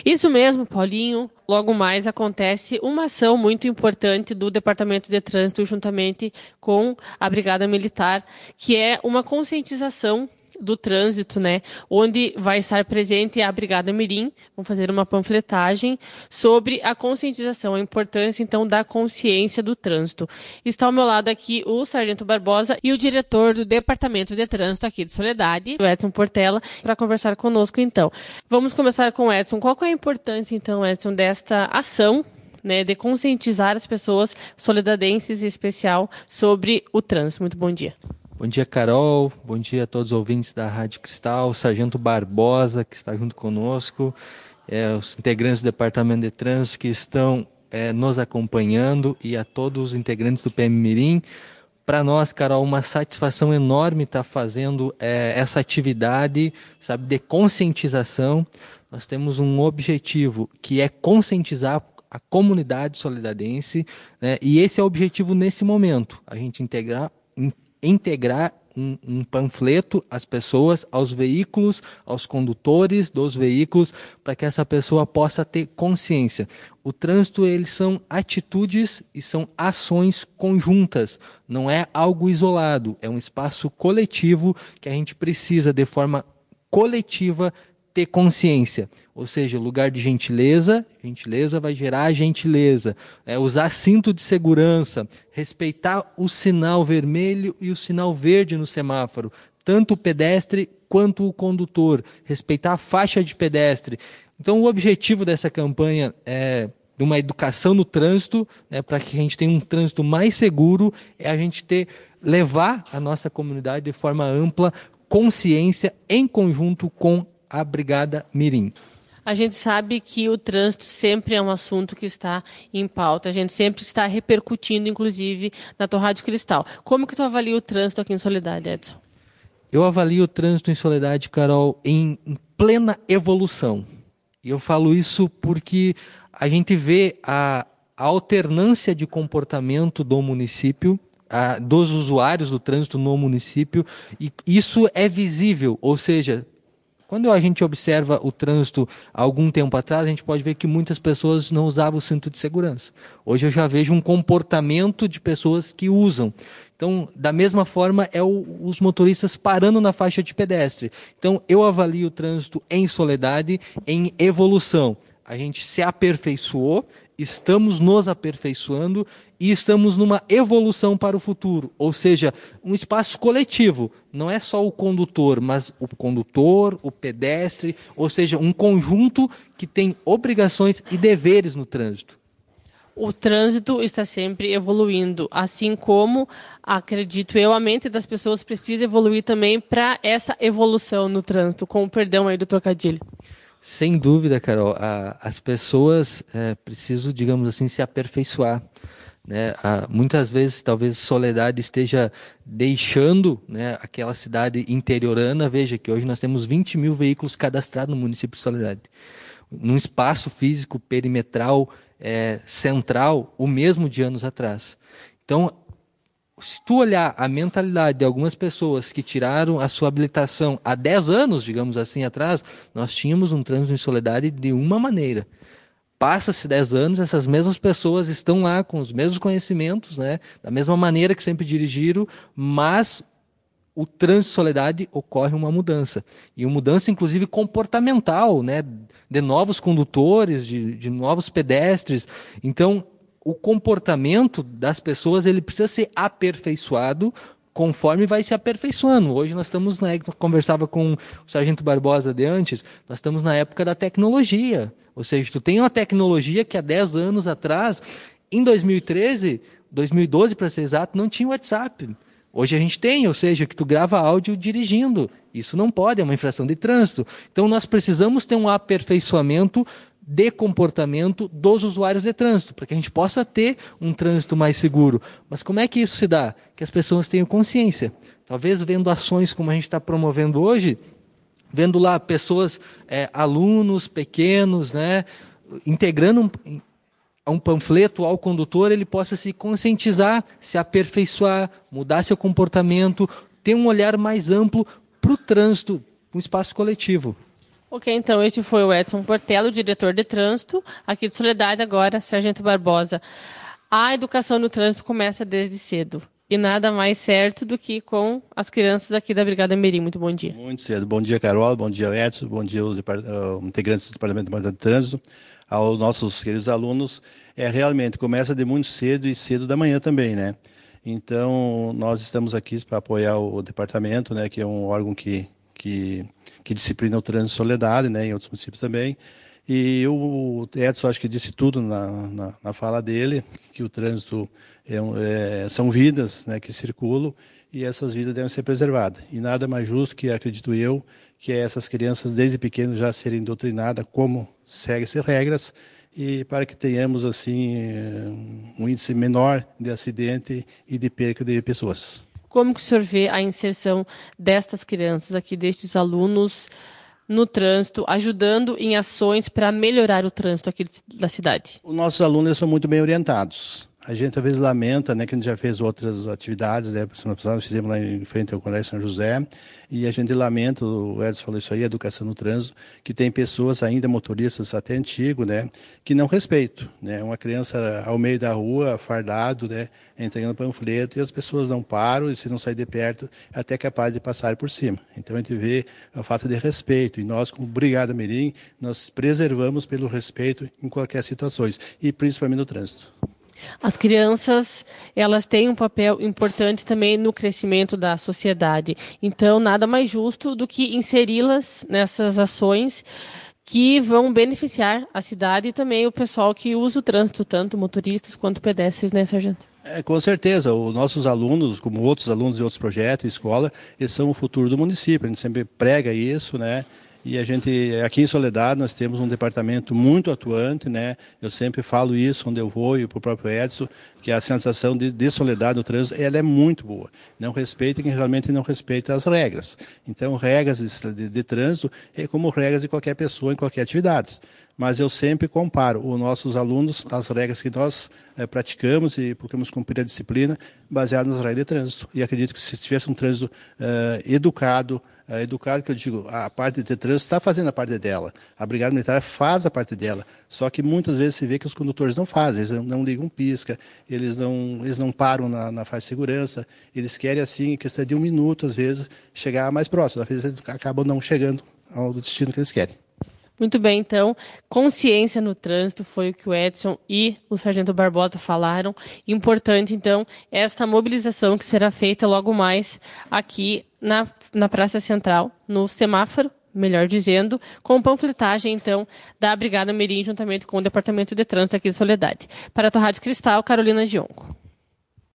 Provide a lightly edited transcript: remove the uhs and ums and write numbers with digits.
Isso mesmo, Paulinho. Logo mais acontece uma ação muito importante do Departamento de Trânsito juntamente com a Brigada Militar, que é uma conscientização do trânsito, né? Onde vai estar presente a Brigada Mirim, vão fazer uma panfletagem sobre a conscientização, a importância, então, da consciência do trânsito. Está ao meu lado aqui o Sargento Barbosa e o diretor do Departamento de Trânsito aqui de Soledade, o Edson Portela, para conversar conosco, então. Vamos começar com o Edson. Qual que é a importância, então, Edson, desta ação, né, de conscientizar as pessoas soledadenses, em especial, sobre o trânsito? Muito bom dia. Bom dia, Carol. Bom dia a todos os ouvintes da Rádio Cristal, o Sargento Barbosa, que está junto conosco, os integrantes do Departamento de Trânsito que estão nos acompanhando e a todos os integrantes do PM Mirim. Para nós, Carol, uma satisfação enorme estar fazendo essa atividade, sabe, de conscientização. Nós temos um objetivo que é conscientizar a comunidade solidadense, né? E esse é o objetivo nesse momento, a gente integrar um panfleto às pessoas, aos veículos, aos condutores dos veículos, para que essa pessoa possa ter consciência. O trânsito, eles são atitudes e são ações conjuntas, não é algo isolado, é um espaço coletivo que a gente precisa, de forma coletiva, ter consciência, ou seja, lugar de gentileza, gentileza vai gerar gentileza, usar cinto de segurança, respeitar o sinal vermelho e o sinal verde no semáforo, tanto o pedestre quanto o condutor, respeitar a faixa de pedestre. Então o objetivo dessa campanha é de uma educação no trânsito, né, para que a gente tenha um trânsito mais seguro, é a gente levar a nossa comunidade de forma ampla, consciência em conjunto com a Brigada Mirim. A gente sabe que o trânsito sempre é um assunto que está em pauta. A gente sempre está repercutindo, inclusive, na tua Rádio Cristal. Como que tu avalia o trânsito aqui em Soledade, Edson? Eu avalio o trânsito em Soledade, Carol, em plena evolução. E eu falo isso porque a gente vê a alternância de comportamento do município, dos usuários do trânsito no município, e isso é visível, ou seja, quando a gente observa o trânsito há algum tempo atrás, a gente pode ver que muitas pessoas não usavam o cinto de segurança. Hoje eu já vejo um comportamento de pessoas que usam. Então, da mesma forma, os motoristas parando na faixa de pedestre. Então, eu avalio o trânsito em Soledade, em evolução. A gente se aperfeiçoou, estamos nos aperfeiçoando e estamos numa evolução para o futuro, ou seja, um espaço coletivo, não é só o condutor, mas o condutor, o pedestre, ou seja, um conjunto que tem obrigações e deveres no trânsito. O trânsito está sempre evoluindo, assim como, acredito eu, a mente das pessoas precisa evoluir também para essa evolução no trânsito, com o perdão aí do trocadilho. Sem dúvida, Carol, as pessoas precisam, digamos assim, se aperfeiçoar, né? Muitas vezes, talvez, Soledade esteja deixando, né, aquela cidade interiorana. Veja que hoje nós temos 20 mil veículos cadastrados no município de Soledade, num espaço físico perimetral central, o mesmo de anos atrás. Então, se tu olhar a mentalidade de algumas pessoas que tiraram a sua habilitação há 10 anos, digamos assim, atrás, nós tínhamos um trânsito em Soledade de uma maneira. Passa-se 10 anos, essas mesmas pessoas estão lá com os mesmos conhecimentos, né, da mesma maneira que sempre dirigiram, mas o trânsito de Soledade ocorre uma mudança. E uma mudança, inclusive, comportamental, né, de novos condutores, de novos pedestres. Então, o comportamento das pessoas ele precisa ser aperfeiçoado conforme vai se aperfeiçoando. Hoje nós estamos conversava com o Sargento Barbosa de antes, nós estamos na época da tecnologia. Ou seja, tu tem uma tecnologia que há 10 anos atrás, em 2013, 2012 para ser exato, não tinha WhatsApp. Hoje a gente tem, ou seja, que tu grava áudio dirigindo. Isso não pode, é uma infração de trânsito. Então nós precisamos ter um aperfeiçoamento de comportamento dos usuários de trânsito, para que a gente possa ter um trânsito mais seguro. Mas como é que isso se dá? Que as pessoas tenham consciência. Talvez vendo ações como a gente está promovendo hoje, vendo lá pessoas, alunos pequenos, né, integrando um panfleto ao condutor, ele possa se conscientizar, se aperfeiçoar, mudar seu comportamento, ter um olhar mais amplo para o trânsito, para o espaço coletivo. Ok, então este foi o Edson Portela, o diretor de trânsito aqui de Soledade. Agora, Sargento Barbosa. A educação no trânsito começa desde cedo. E nada mais certo do que com as crianças aqui da Brigada Mirim. Muito bom dia. Muito cedo. Bom dia, Carol. Bom dia, Edson. Bom dia, os integrantes do Departamento de Trânsito. Aos nossos queridos alunos. Realmente, começa de muito cedo e cedo da manhã também, né? Então, nós estamos aqui para apoiar o departamento, né? Que é um órgão que disciplina o trânsito em Soledade, né? Em outros municípios também. E o Edson, acho que disse tudo na fala dele, que o trânsito são vidas, né, que circulam e essas vidas devem ser preservadas. E nada mais justo que, acredito eu, que essas crianças desde pequenos já serem doutrinadas como seguem-se regras e para que tenhamos assim um índice menor de acidente e de perca de pessoas. Como que o senhor vê a inserção destas crianças aqui, destes alunos, no trânsito, ajudando em ações para melhorar o trânsito aqui da cidade? Os nossos alunos são muito bem orientados. A gente às vezes lamenta, né, que a gente já fez outras atividades, né, semana passada nós fizemos lá em frente ao Colégio São José, e a gente lamenta, o Edson falou isso aí, educação no trânsito, que tem pessoas ainda, motoristas até antigos, né, que não respeitam, né, uma criança ao meio da rua, fardado, né, entregando panfleto, e as pessoas não param, e se não sair de perto, é até capaz de passar por cima. Então a gente vê a falta de respeito, e nós, como Brigada Mirim, nós preservamos pelo respeito em qualquer situação, e principalmente no trânsito. As crianças, elas têm um papel importante também no crescimento da sociedade. Então, nada mais justo do que inseri-las nessas ações que vão beneficiar a cidade e também o pessoal que usa o trânsito, tanto motoristas quanto pedestres, né, Sargento? Com certeza, os nossos alunos, como outros alunos de outros projetos, escola, eles são o futuro do município, a gente sempre prega isso, né? E a gente, aqui em Soledade, nós temos um departamento muito atuante, né? Eu sempre falo isso onde eu vou e para o próprio Edson, que a sensação de Soledade no trânsito, ela é muito boa. Não respeita quem realmente não respeita as regras. Então, regras de trânsito é como regras de qualquer pessoa em qualquer atividade. Mas eu sempre comparo os nossos alunos, as regras que nós praticamos e procuramos cumprir a disciplina baseado nas regras de trânsito. E acredito que se tivesse um trânsito educado que eu digo, a parte de trânsito está fazendo a parte dela, a Brigada Militar faz a parte dela, só que muitas vezes se vê que os condutores não fazem, eles não ligam pisca, eles não param na faixa de segurança, eles querem assim, em questão de 1 minuto, às vezes, chegar mais próximo, às vezes eles acabam não chegando ao destino que eles querem. Muito bem, então, consciência no trânsito foi o que o Edson e o Sargento Barbosa falaram. Importante, então, esta mobilização que será feita logo mais aqui na Praça Central, no semáforo, melhor dizendo, com panfletagem, então, da Brigada Mirim, juntamente com o Departamento de Trânsito aqui de Soledade. Para a Rádio Cristal, Carolina Gionco.